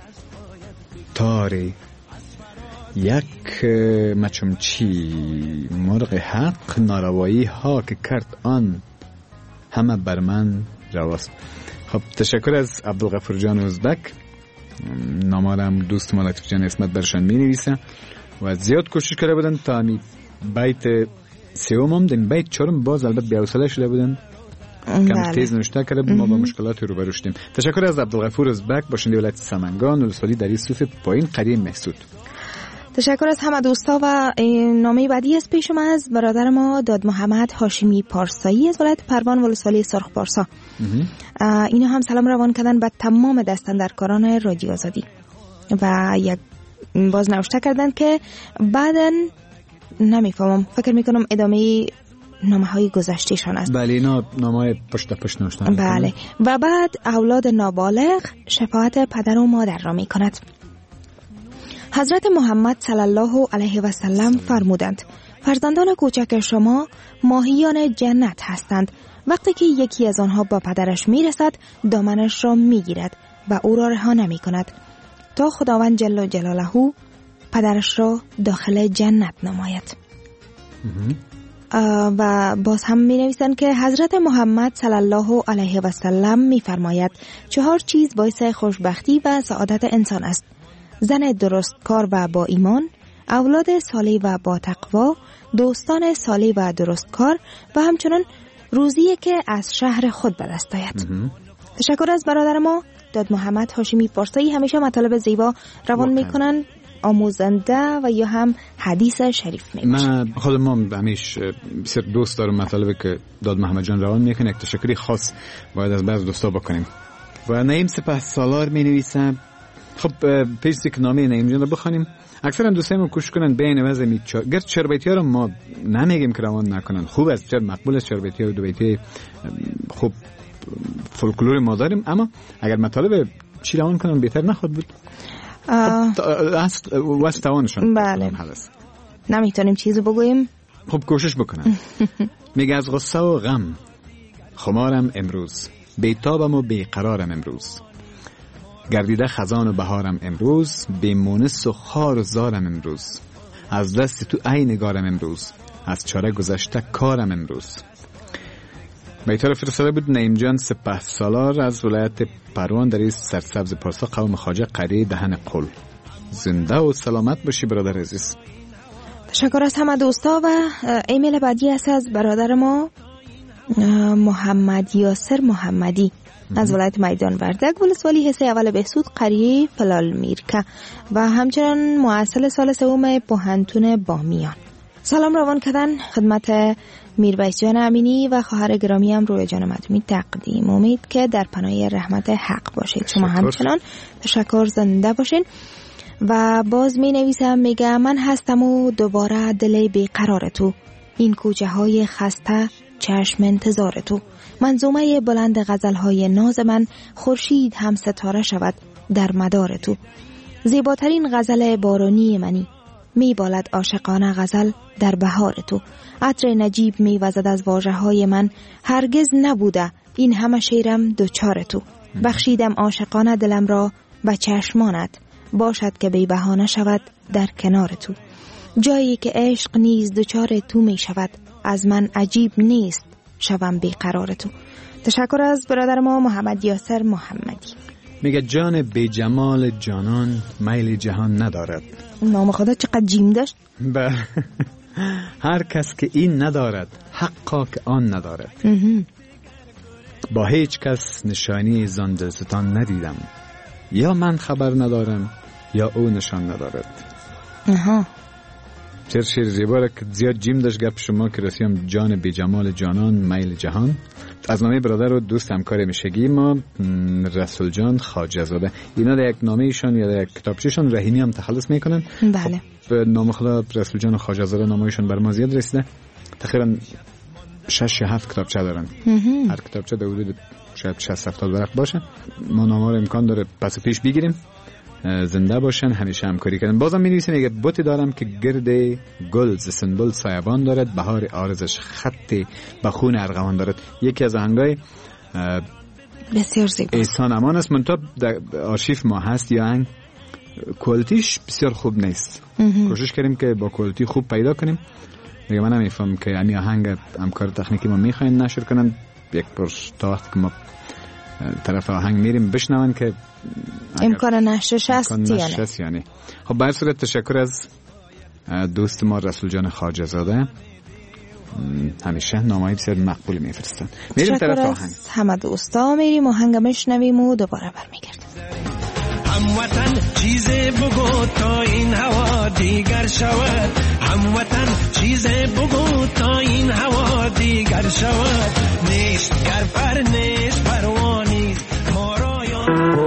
[SPEAKER 7] تاری یک مچمچی مرغ حق، ناروایی ها که کرد آن همه بر من رواست. خب تشکر از عبدالغفور جان ازبک، نامارم دوست ما لطیف جان اسمت برشان می نویسه و زیاد کوشش کرده بودن تا همی بیت سیوم هم دن بیت چهارم باز البته بی‌حوصله شده بودن، کم تیز نوشته کرده، ما با مشکلات رو برو شدیم. تشکر از عبدالغفور ازبک، باشنده ولایت سمنگان، ولسوالی در یوسف پایین قریه محسود.
[SPEAKER 6] تشکر از همه دوستا و نامه بعدی از پیش ما از برادر ما داد محمد هاشمی پارسایی از ولایت پروان ولسوالی سرخ پارسا. اینا هم سلام روان کردن به تمام دستاندرکاران رادیو آزادی و یک باز نوشته کردن که بعدن نمیفهمم، فکر میکنم ادامه نامه های گذشته شان است.
[SPEAKER 7] بله اینا نامه های پشت پشت نوشتن.
[SPEAKER 6] بله. و بعد اولاد نابالغ شفاعت پدر و مادر را میکند. حضرت محمد صلی الله علیه و سلم فرمودند فرزندان کوچک شما ماهیان جنت هستند. وقتی که یکی از آنها با پدرش میرسد دامنش را میگیرد و او را رها نمی کند تا خداوند جل جلاله پدرش را داخل جنت نماید. و باز هم می نویسند که حضرت محمد صلی الله علیه و سلم می فرماید چهار چیز باعث خوشبختی و سعادت انسان است: زن درست کار و با ایمان، اولاد صالح و با تقوا، دوستان صالح و درست کار و همچنان روزی که از شهر خود به دست آید. تشکر از برادر ما داد محمد هاشمی پارسایی. همیشه مطالب زیبا روان میکنن، آموزنده و یا هم حدیث شریف میباشن.
[SPEAKER 7] من خودم هم همیشه بسیار دوست دارم مطالبی که داد محمد جان روان میکنه. یک تشکری خاص باید از بعض دوستا بکنیم. و نعیم سپه سالار می نویسم. خب پیشی که نامه نعیم جان رو بخوانیم. اکثرا دوستایمون کوشش کنن بین وضع میچار گرد چربیتی ها رو ما نمیگیم که روان نکنن، خوب است، چرا مقبول است چربیتی ها و دوبیتی خوب فولکلور ما داریم، اما اگر مطالب چی روان کنن بهتر نخواد بود. واسه توانشون.
[SPEAKER 6] بله نمیتونیم چیزو بگوییم.
[SPEAKER 7] خب کوشش بکنن. میگه از غصه و غم خمارم امروز، بیتابم و بیقرارم امروز، گردیده خزان و بهارم امروز، بیمونس و خار و زارم امروز، از دست تو ای نگارم امروز، از چاره گذشته کارم امروز. بیتار فرستاده بود نعیم جان سپه سالار از ولایت پروان در این سرسبز پارسا قوم خواجه قریه دهن قل. زنده و سلامت باشی برادر عزیز.
[SPEAKER 6] تشکر از همه دوستا. و ایمیل بعدی است از برادر ما محمد یاسر محمدی از ولایت میدان وردک ولسوالی حصه اول بهسود قریه فلال میرکه و همچنان محصل سال سوم پوهنتون بامیان. سلام روان کردن خدمت میرویس جان امینی و خواهر گرامی هم رویا جان مدومی تقدیم. امید که در پناه رحمت حق باشید. شما همچنان تشکر، زنده باشین. و باز می نویسم میگه من هستم و دوباره دل بیقرار تو، این کوچه های خسته چشم انتظار تو. منظومه بلند غزل های ناز من خورشید هم ستاره شود در مدار تو. زیباترین غزل بارانی منی، می بالد عاشقانه غزل در بهار تو. عطر نجیب می وزد از واژه های من، هرگز نبوده این همه شیرم دوچار تو. بخشیدم عاشقانه دلم را به چشمانت، باشد که بی بهانه شود در کنار تو. جایی که عشق نیز دوچار تو می شود، از من عجیب نیست شوم بیقرار تو. تشکر از برادر ما محمد یاسر محمدی.
[SPEAKER 7] میگه جان بی جمال جانان میل جهان ندارد.
[SPEAKER 6] نام خدا چقدر جیم داشت.
[SPEAKER 7] بله. هر کس که این ندارد حقا که آن ندارد. با هیچ کس نشانی زان دلستان ندیدم، یا من خبر ندارم یا او نشان ندارد.
[SPEAKER 6] اها
[SPEAKER 7] چه شیر زیبا که زیاد جیم داشت گپ شما که رسیم جان بی جمال جانان میل جهان. از نامه برادر و دوست همکار میشگی ما رسول جان خواجه زاده. اینا در یک نامه ایشان یا در یک کتابچهشان رهینی هم تخلص میکنن.
[SPEAKER 6] بله.
[SPEAKER 7] خب نام خدا رسول جان خواجه زاده نامه ایشان بر ما زیاد رسیده. تقریبا شش یا هفت کتابچه دارن. هر کتابچه در حدود شاید شصت هفتاد ورق باشه. ما نامه رو امکان داره پس پیش بگیریم. زنده باشن، همیشه همکاری کردن. بازم می‌نویسن اگه بوتی دارم که گرد گل ز سنبل سایبان دارد، بهار عارضش خط به خون ارغوان دارد. یکی از آهنگای
[SPEAKER 6] بسیار زیبا
[SPEAKER 7] احسان امان است. منتها در آرشیف ما هست یا آهنگ کوالتیش بسیار خوب نیست. کوشش کردیم که با کوالتی خوب پیدا کنیم. دیگه من نمی‌فهمم که همین آهنگ همکار تکنیکی ما می‌خواین نشر کنن. یک بار تا وقتی که ما طرف آهنگ میریم بشنون که
[SPEAKER 6] امکان نشرش هست
[SPEAKER 7] یعنی. یعنی خب به هر صورت تشکر از دوست ما رسول جان خواجه زاده. همیشه نامه‌های بسیار مقبول میفرستن. میریم طرف آهنگ.
[SPEAKER 6] همه دوستا میریم آهنگ میشنویم و دوباره برمیگردیم.
[SPEAKER 8] هموطن چیز بگو تا این هوا دیگر شود، هموطن چیز بگو تا این هوا دیگر شود. نیست گر پر نیست پروانیست ما را یاد.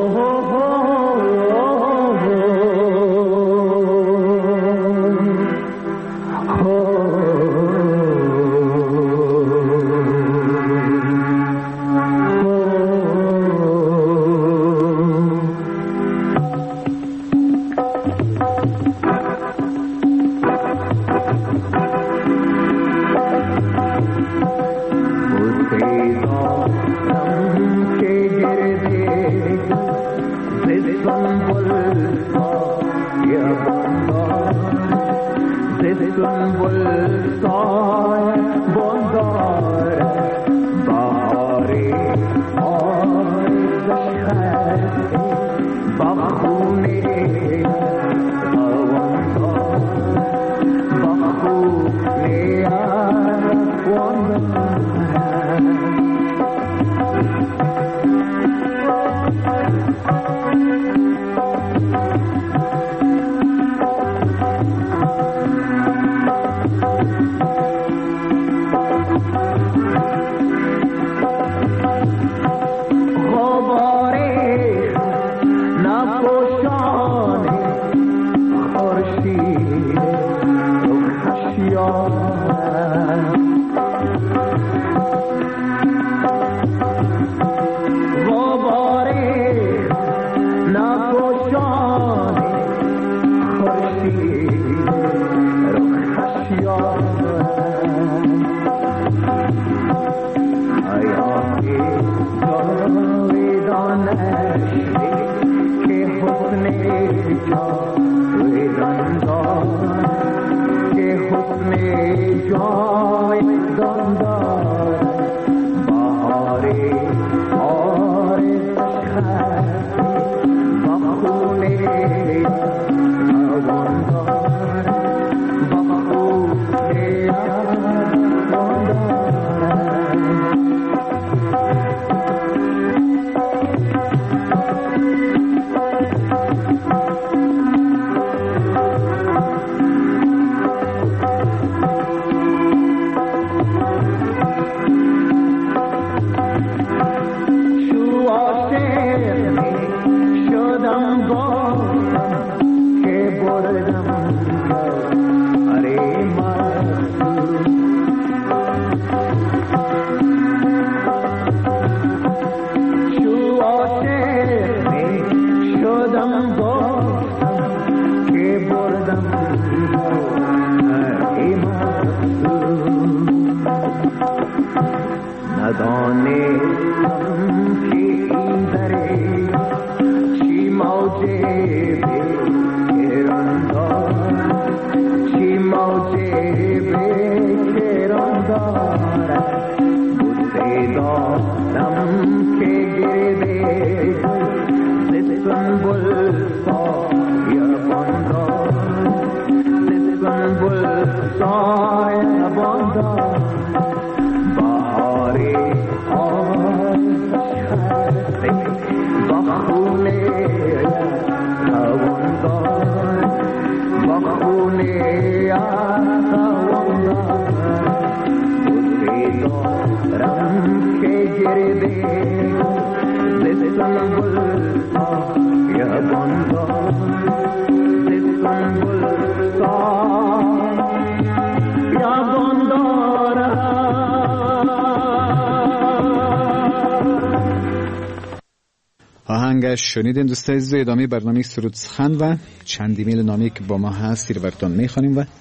[SPEAKER 7] آهنگش شنیدین دوستای عزیز. ادامه برنامه سرود سخن و چند ایمیل نامی که با ما هست رو براتون میخوانیم و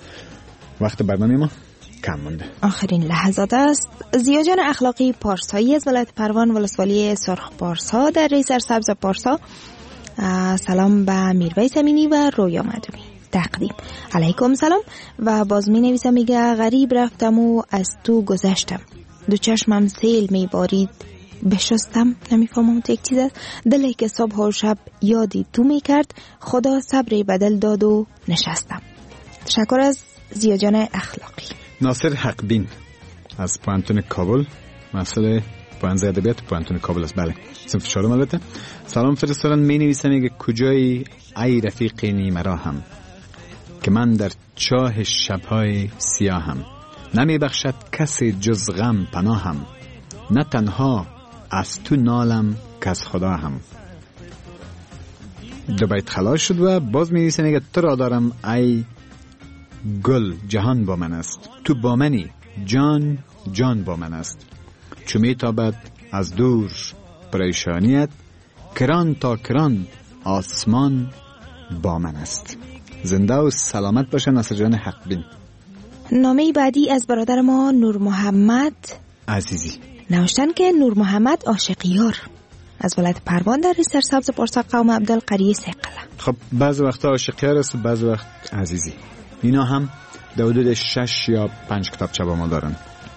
[SPEAKER 7] وقت برنامه ما کم مونده.
[SPEAKER 6] آخرین لحظات است. زیاجان اخلاقی پارسایی از ولایت پروان ولسوالی سرخ پارسا در ری سرسبز پارسا سلام به میرویس امینی و رویا مدنی تقدیم. علیکم سلام. و باز می نویسم میگه غریب رفتم و از تو گذشتم، دو چشمم سیل می بارید بشستم، نمیفهمم تو یک چیز است، دلی که صبح و شب یادی تو می کرد، خدا صبری بدل داد و نشستم. تشکر از زیاجان اخلاقی.
[SPEAKER 7] ناصر حقبین از پانتون کابل مسئله پوهنځی ادبیات پوهنتون کابل است. بله صنف چهارم البته. سلام فرستادن می نویسه میگه کجایی ای رفیق نیمه هم که من در چاه شبهای سیاهم، نمی بخشد کسی جز غم پناهم، نه تنها از تو نالم که از خدا هم. دو بیت خلاص شد و باز می نویسه میگه تو را دارم ای گل جهان با من است، تو با منی جان جان با من است، چو می تابد از دور پریشانیت، کران تا کران آسمان با من است. زنده و سلامت باشن ناصر جان حق بین.
[SPEAKER 6] نامه بعدی از برادر ما نور محمد
[SPEAKER 7] عزیزی
[SPEAKER 6] نوشتن که نور محمد عاشقیار از ولایت پروان در ریستر سبز پارسا قوم عبدالقری سقله.
[SPEAKER 7] خب بعض وقتا عاشقیار است و بعض وقت عزیزی. اینا هم در حدود شش یا پنج کتابچه با ما دارن.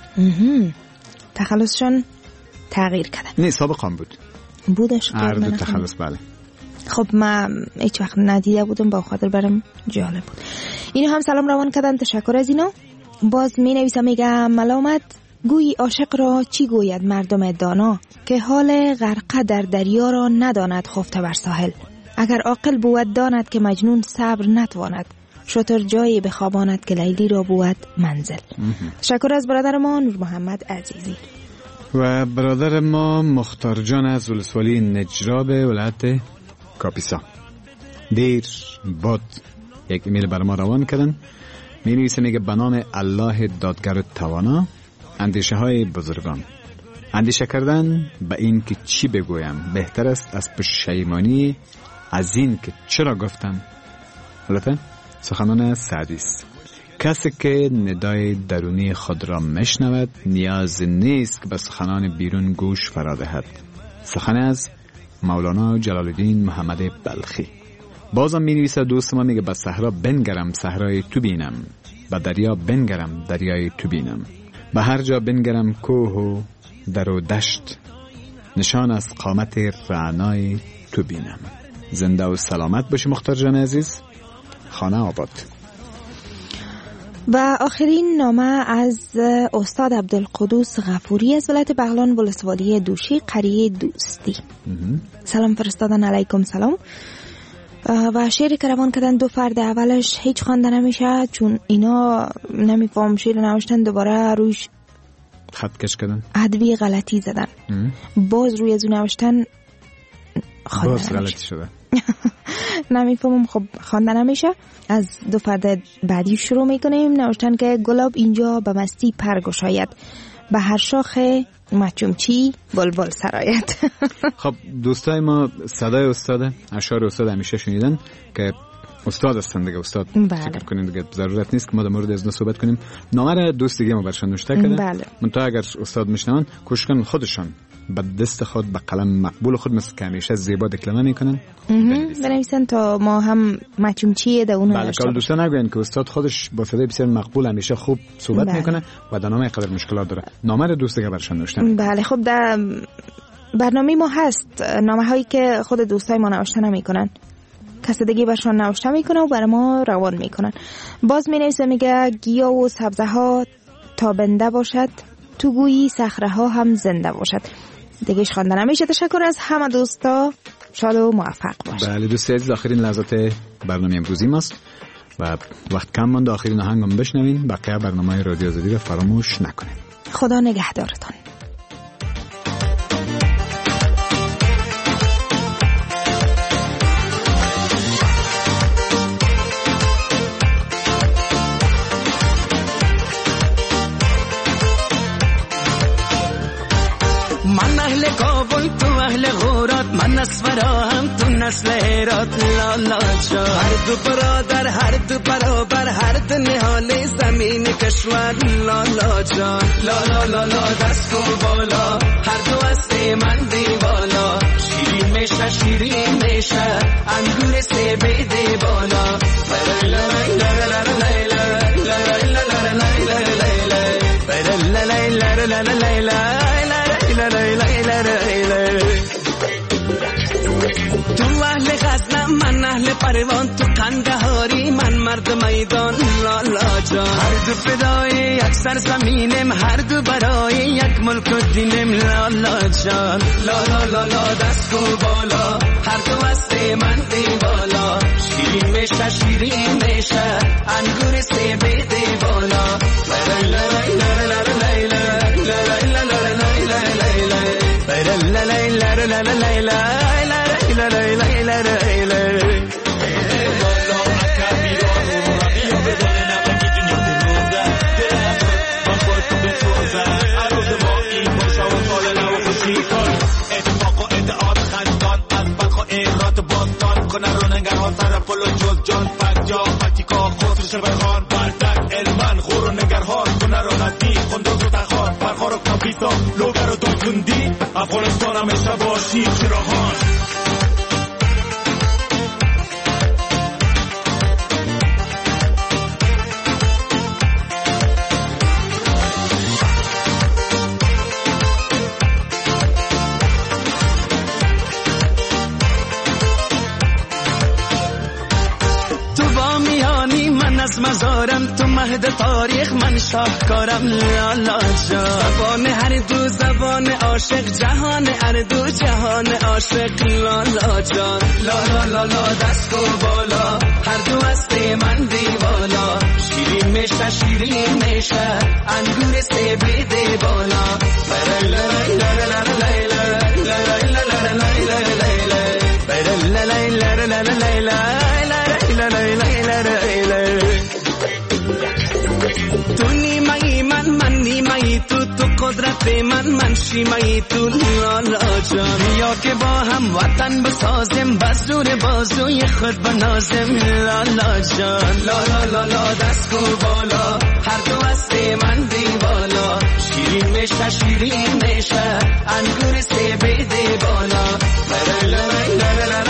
[SPEAKER 6] تخلصشون تغییر کردن؟
[SPEAKER 7] نه سابقا هم بود
[SPEAKER 6] بودش
[SPEAKER 7] هر دو تخلص. بله
[SPEAKER 6] خب من هیچ وقت ندیده بودم، با خاطر برام جالب بود. اینو هم سلام روان کردن، تشکر از اینا. باز می نویسم میگم ملامت گویی عاشق را چی گوید مردم دانا، که حال غرقه در دریا را نداند خفته بر ساحل. اگر عاقل بود داند که مجنون صبر نتواند، شتر جایی بخواباند که لیلی را بود منزل. تشکر از برادر ما نور محمد عزیزی.
[SPEAKER 7] و برادر ما مختار جان از ولسوالی نجراب ولایت کاپیسا دیر باد یک ایمیل بر ما روان کردن. می نویسه میگه به نام الله دادگر توانا، اندیشه های بزرگان. اندیشه کردن به این که چی بگویم بهتر است از پشیمانی از این که چرا گفتم. البته سخنان سعدی است. کسی که ندای درونی خود را مشنود نیاز نیست که به سخنان بیرون گوش فرا دهد. سخن از مولانا جلال الدین محمد بلخی. بازم می نویسه دوست ما میگه به صحرا بنگرم صحرای تو بینم، به دریا بنگرم دریای تو بینم، به هر جا بنگرم کوه و در و دشت، نشان از قامت رعنای تو بینم. زنده و سلامت باشی مختار جان عزیز. خانه آباد.
[SPEAKER 6] و آخرین نامه از استاد عبدالقدوس غفوری از ولایت بغلان ولسوالی دوشی قریه دوستی. سلام فرستادن. علیکم سلام. و شعری که روان کردن دو فرد اولش هیچ خوانده نمیشه چون اینا نمیفهم شعر نوشتن، دوباره روش
[SPEAKER 7] خط کش کردن،
[SPEAKER 6] ادوی غلطی زدن، باز روی از نوشتن
[SPEAKER 7] باز غلطی شده.
[SPEAKER 6] نمیفهمم. خب خوانده نمیشه. از دو فرد بعدی شروع میکنیم. نوشتن که گلاب اینجا به مستی پرگشاید، به هر شاخ مچومچی بلبل سرایت.
[SPEAKER 7] خب دوستای ما صدای استاد، اشعار استاد همیشه شنیدن که استاد هستن دیگه. استاد فکر کنین دیگه ضرورت نیست که ما در مورد از صحبت کنیم. نامه را دوست دیگه ما برشان نوشته کرده.
[SPEAKER 6] بله.
[SPEAKER 7] منتها اگر استاد میشنون کوشش کنن خودشان با دست خود با قلم مقبول خود مثل که همیشه زیبا دکلمه میکنن
[SPEAKER 6] بنویسن تا ما هم مچومچیه ده اونو.
[SPEAKER 7] بله کار دوستان نگوین که استاد خودش با صدای بسیار مقبول همیشه خوب صحبت بله. میکنه و در نامه قدر مشکلات داره. نامه رو دوست دیگه برشان نوشتن.
[SPEAKER 6] بله خب در برنامه ما هست نامه هایی که خود دوستای ما نوشته نمیکنن، کسی دیگه برشان نوشته میکنه و برای ما روان میکنن. باز مینویسه میگه گیاه و سبزه ها تابنده باشد، تو گویی صخره ها هم زنده باشد. دیگه خواندن نمیشه. تشکر از همه دوستا، شاد و موفق باشید.
[SPEAKER 7] بله دوست عزیز، آخرین لحظات برنامه امروزی ماست و وقت کم مونده آخرین آهنگم بشنوین. بقیه برنامه رادیو آزادی رو فراموش نکنید.
[SPEAKER 6] خدا نگهدارتان.
[SPEAKER 8] من نسورا هم تو نسل هرات لالا جا، هر دو برادر هر دو برابر هر دو نهال زمین کشور لالا جا. لالا لالا دست و بالا هر دو از من دیوالا، شیرین میشه شیرین میشه انگور سه بیده بالا. تو اهل غزنم من اهل پروان، تو قندهاری من
[SPEAKER 9] مرد میدان لالا جان هر دو فدای یک سرزمینم هر دو برای یک ملک و دینم لالا جان لالا لالا دست کو بالا هر دو هست من دیوالا شیرین میشه شیرین میشه انگور سه بیده بالا لا لا لا لا افغانستان همیشه باشی چراهان از مزارم تو مهد تاریخ من شاهکارم لالا جان زبان هر دو زبان عاشق جهان هر دو جهان عاشق لالا جان لالا لالا دست کو بالا هر دو هست من دیوالا شیرین میشه شیرین میشه انگور سه بیده بالا لا لا لا لا قدرت من منشی مایی تو لالا جان یا که با هم وطن بسازم بزرگ بازوی خود بنازم لالا جان لالا لالا دست کو بالا هر دو هست من دیوالا شیرین میشه شیرین میشه انگور سه بیده بالا لا لا لا لا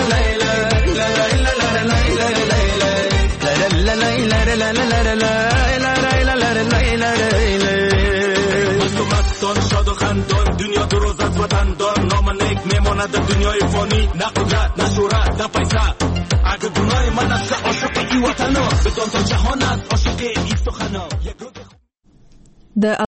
[SPEAKER 9] دنیا دو روز از وطن دار نام نیک میماند در دنیای فانی نه قدرت نه شهرت نه پیسه اگر گناه من است عاشق ای وطنا بدان تا جهانت عاشق ای سخنا